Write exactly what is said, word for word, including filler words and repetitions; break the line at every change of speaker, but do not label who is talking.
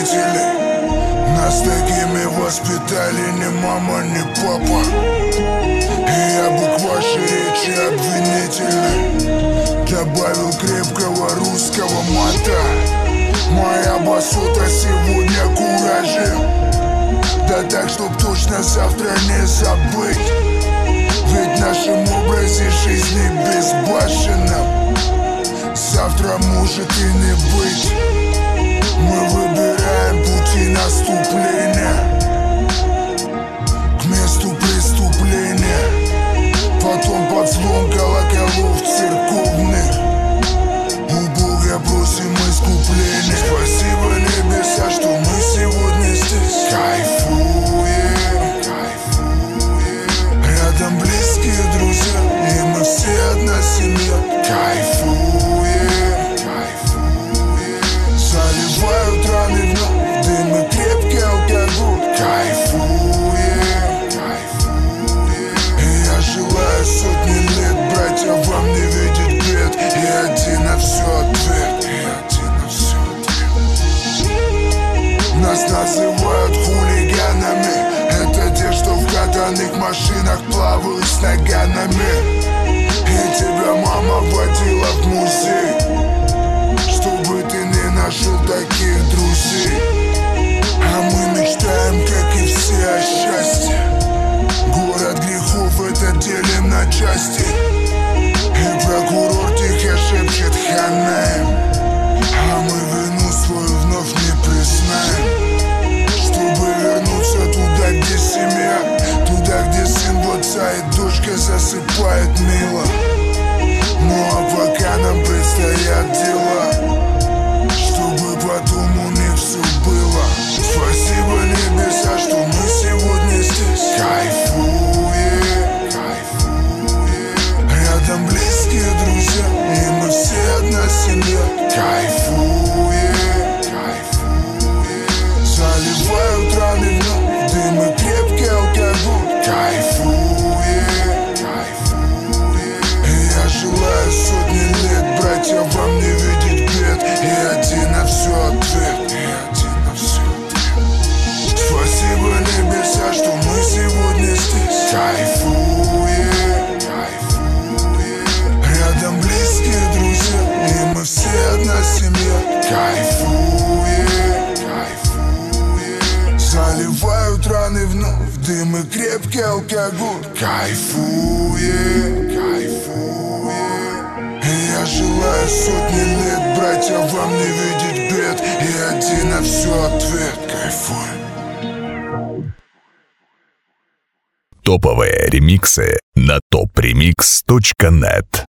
родителей. Нас такими воспитали ни мама, ни папа. И я бы к вашей речи обвинительной добавил крепкого русского мата. Моя басота сегодня куражим, да так, чтоб точно завтра не забыть. Ведь в нашем образе жизни безбашенном завтра может и не быть. Мы выбираем пути наступления к месту преступления, потом под звон колоколов церковных у Бога просим искупления. Спасибо небеса, что мы сегодня здесь кайфуем, кайфуем. Рядом близкие друзья, и мы все одна семья. Кайфуем, кайфуем. Заливают раны вновь дым и крепкий алкоголь. Кайфуем, кайфуем. И я желаю сотни лет, братья, вам не видеть бед. И один на все ответ, и один на все ответ. Нас называют хулиганами. Это те, что в катаных машинах плавают с наганами. И тебя мама водила в музей, чтобы ты не нашел таких друзей. А мы мечтаем, как и все, о счастье. Город грехов это делим на части. И прокурор тихо шепчет ханаем, а мы вину свою вновь не признаем. Чтобы вернуться туда, где семья, туда, где сын в отца и дочка засыпает мило. Ну а пока нам предстоят дела, чтобы потом у них все было. Спасибо небеса, что мы сегодня здесь кайфуем, кайфуем. Рядом близкие друзья, и мы все одна семья. Кайфуем, кайфуем. Заливают раны вновь дым и крепкий алкоголь. Кайфуем, кайфуем. И я желаю сотни лет, братья, вам не видеть бед. И один на все ответ, и один на все ответ. Спасибо небеса, что мы сегодня здесь кайфуем, кайфуем. Рядом близкие друзья, и мы все одна семья. Кайфуем, кайфуем. Заливают раны вновь дым и крепкий алкоголь. Кайфуем, кайфуем. И я желаю сотни лет, братья, вам не видеть бед. И один на все ответ. Кайфуем.
Топовые ремиксы на топ ремикс точка нет.